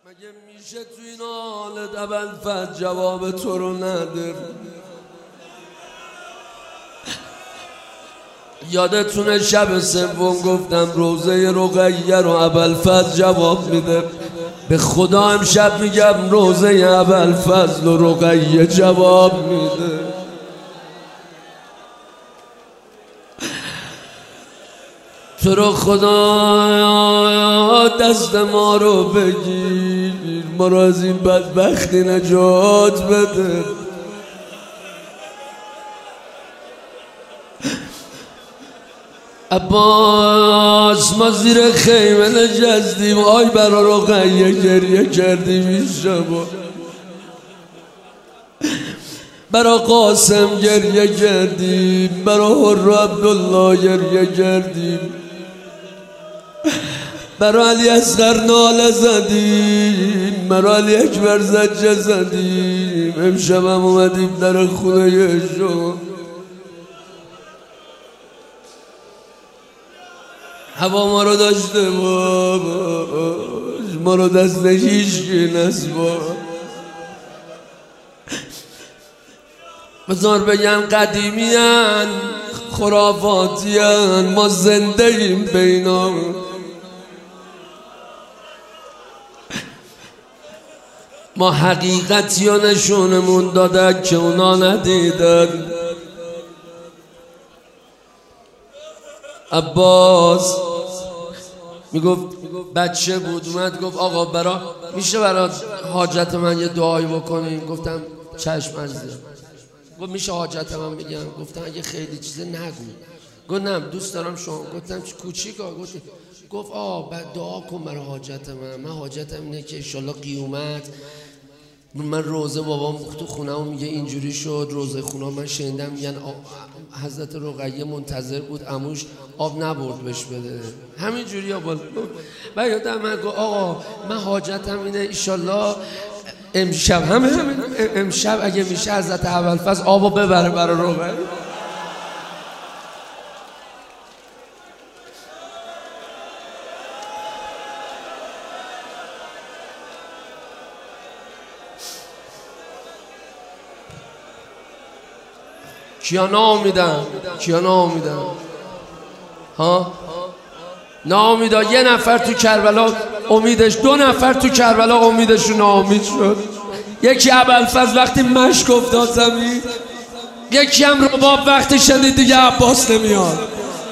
مگه میشه تو این حالت ابوالفضل جواب تو رو نده؟ یادتونه شب سوم گفتم روزه رقیه رو ابوالفضل جواب میده. به خدا امشب میگم روزه ابوالفضل و رقیه جواب میده. تو رو خدا دست ما رو بگیر، ما رو از این بدبختی نجات بده. عباس ما زیر خیمه نشستیم، آی برا رقیه گریه کردیم این شبا، برا قاسم گریه کردیم، برا حر عبدالله گریه کردیم، برا علی اصغر ناله زدیم، برا علی اکبر زجه زدیم. امشب هم اومدیم در خونه شما، هوا ما رو داشته باش، ما رو دست هیچکی نسباش. بذار بگم قدیمیان خرافاتیان، ما زنده ایم بینا. ما حقیقتی ها نشونمون دادن که اونا ندیدن. عباس میگفت بچه بود، اومد گفت آقا میشه برای حاجت من یه دعایی بکنیم؟ گفتم چشم عزیزم. گفت میشه حاجت من بگم؟ گفتم اگه خیلی چیزه نگو. گفت نه دوست دارم شما. گفتم کوچیکا؟ گفت بعد دعا کن برای حاجت من حاجتم اینه که انشالله قیامت من روزه بابام تو خونه هم میگه اینجوری شد، روزه خونه من شنیدم میگن حضرت رقیه منتظر بود عموش آب نبرد بهش بده، همینجوری آباد. و یادم من گفت آقا من حاجتم اینه ایشالله امشب امشب اگه میشه حضرت ابوالفضل آبو ببره برای رقیه. کیا ناامیدن؟ ها؟ ناامیدا. یه نفر تو کربلا امیدش، 2 نفر تو کربلا امیدشون ناامید شد. یکی ابوالفضل وقتی مشک افتاد زمین، یکی هم رباب وقتی شدید دیگه عباس نمیاد.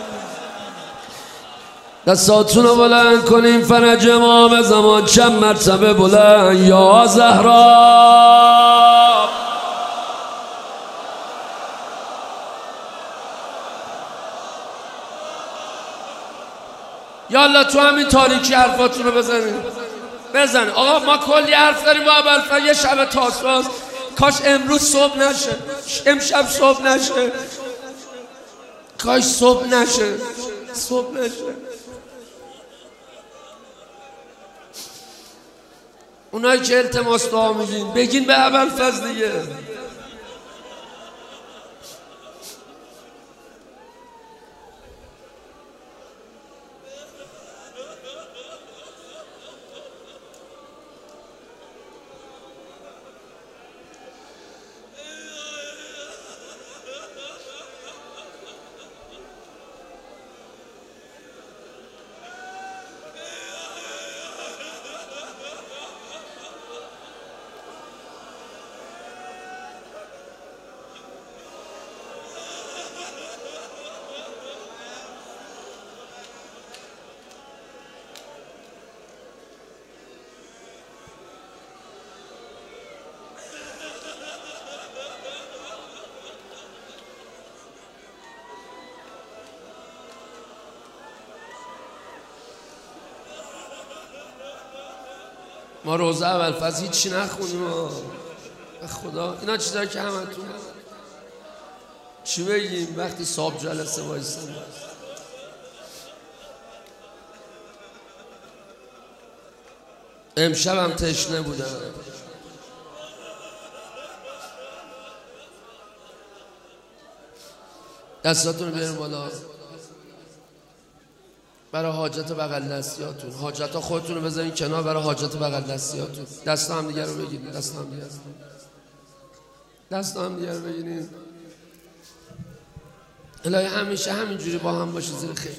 دستاتون رو بلند کنیم، فرج امام زمان چند مرتبه بلند. یا زهرا یالا تو همین تاریکی حرفاتون رو بزنید. آقا ما کلی حرف داریم با ابوالفضل. یه شب تاسوست، کاش امروز صبح نشه، امشب صبح نشه، کاش صبح نشه. اونایی که التماس دعا میگین بگین به ابوالفضل دیگه. ما روزه ابوالفضل هیچی نخونیم به خدا. اینا چیزایی که همتون چی بگیم وقتی صاحب جلسه وایستن. امشب هم تشنه بودم. دستاتون رو بیاریم بالا. برای حاجت بغل دستیاتون. حاجت ها خودتون رو بذارین کنار برای حاجت بغل دستیاتون. دست هم دیگه رو بگیرید. دست هم دیگه رو بگیرید. الهی همیشه همینجوری با هم باشه زیر خیلی.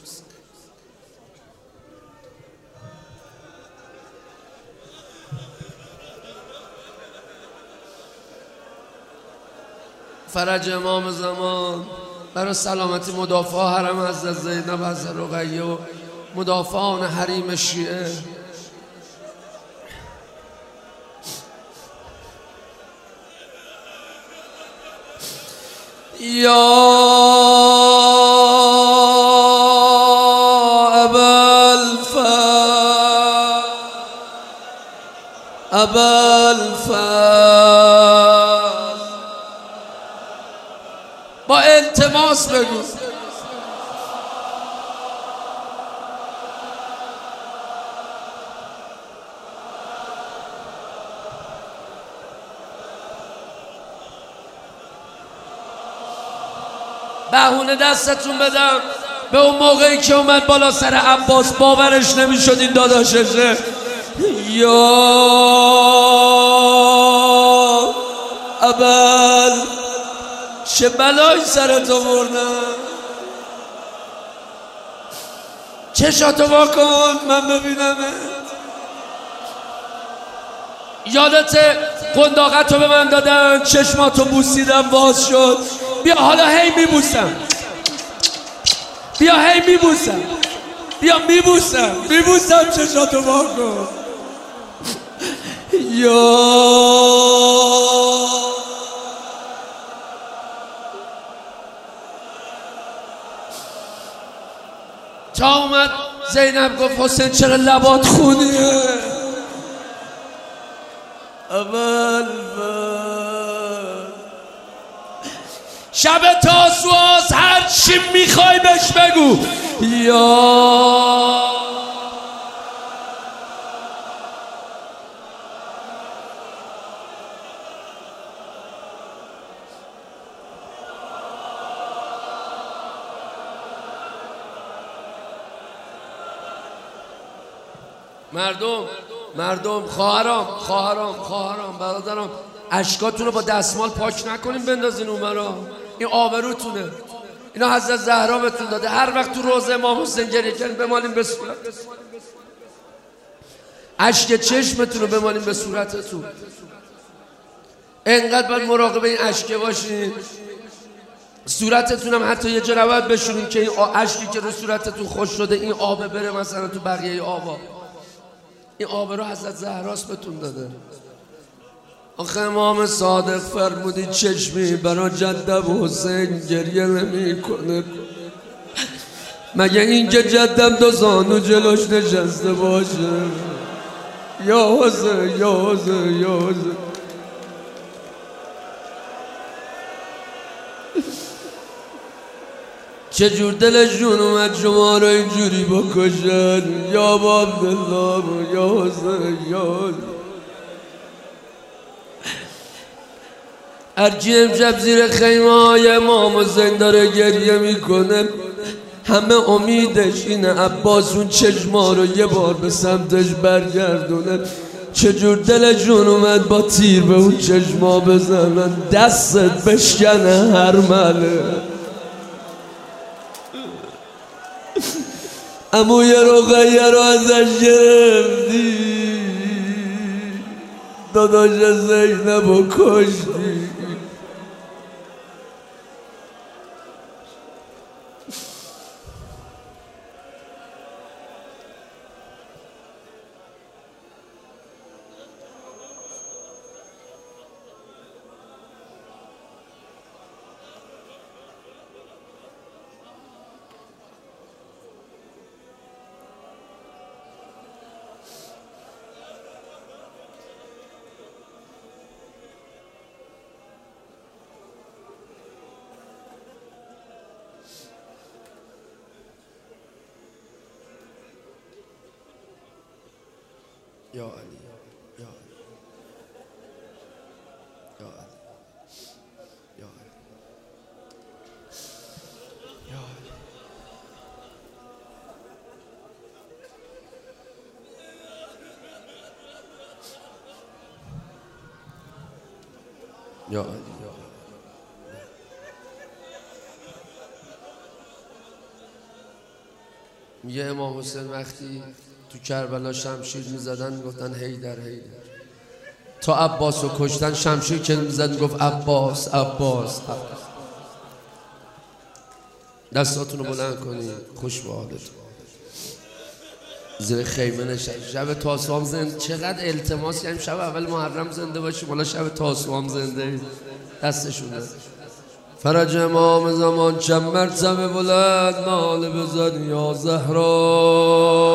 فرج امام زمان، برای سلامتی مدافع حرم حضرت زینب حضرت رقیه و مدافعان حریم شیعه. یا ابوالفضل، با التماس بگو. بهونه دستتون بدم به اون موقعی که اومد بالا سر عباس باورش نمیشد این داداششه. یا ابل، چه بلایی سرت آوردن. چشاتو وا کن من ببینمت. یادت قنداقتو به من دادن، چشماتو بوسیدم باز شد. بیا حالا هی میبوسم، بیا هی میبوسم، بیا میبوسم چشاتو وا کن. یا تا اومد زینب گفت حسین چرا لبات خونیه؟ اول شب تاسوعاست، هر چی میخوای بهش بگو. یا مردم خواهرام برادرام، اشکاتون رو با دستمال پاک نکنین بندازین اونورا. این آبروتونه. اینا حضرت زهرا بهتون داده. هر وقت تو روضه امام حسین گریه کردین بمالین به صورت. اشک چشمتون رو بمالین به صورتتون. انقدر باید مراقب این اشکه باشین. صورتتون هم حتی یه جا نباید بشورین که این اشکی که رو صورتتون خوش شده این آبه بره مثلا تو بقیه آبا. این آب رو حضرت زهراست بهتون داده. آخه امام صادق فرمودی چشمی برا جدم حسین گریه نمی کنه مگه این که جدم دو زانو جلوش نشسته باشه. یا حسین یا حسین یا حسین. چجور دلشون اومد شما رو اینجوری بکشن. یا با عبدالله یا حسین یا حسین. هرکی امشب زیر خیمه های امام حسین داره گریه میکنه همه امیدش اینه عباس اون چشما رو یه بار به سمتش برگردونه. چجور دلشون اومد با تیر به اون چشما بزنن دستت بشکنه هر مله. عموی رقیه رو ازش گرفتی داداش زینب رو کشتی. یا علی یا علی یا علی یا علی یا علی یا میگه امام حسین وقتی تو کربلا شمشیر میزدن گفتن حیدر حیدر، تا عباس رو کشتن شمشیر که میزد گفت عباس عباس. دستاتون رو بلند کنید، خوش به حالتون. زیر خیمه نشست، شب تاسوام زنده. چقدر التماس کردیم شب اول محرم زنده باشیم، حالا شب تاسوام زنده. دستشون ده فرج امام زمان چند مرتبه بلند مال بزن یا زهرا.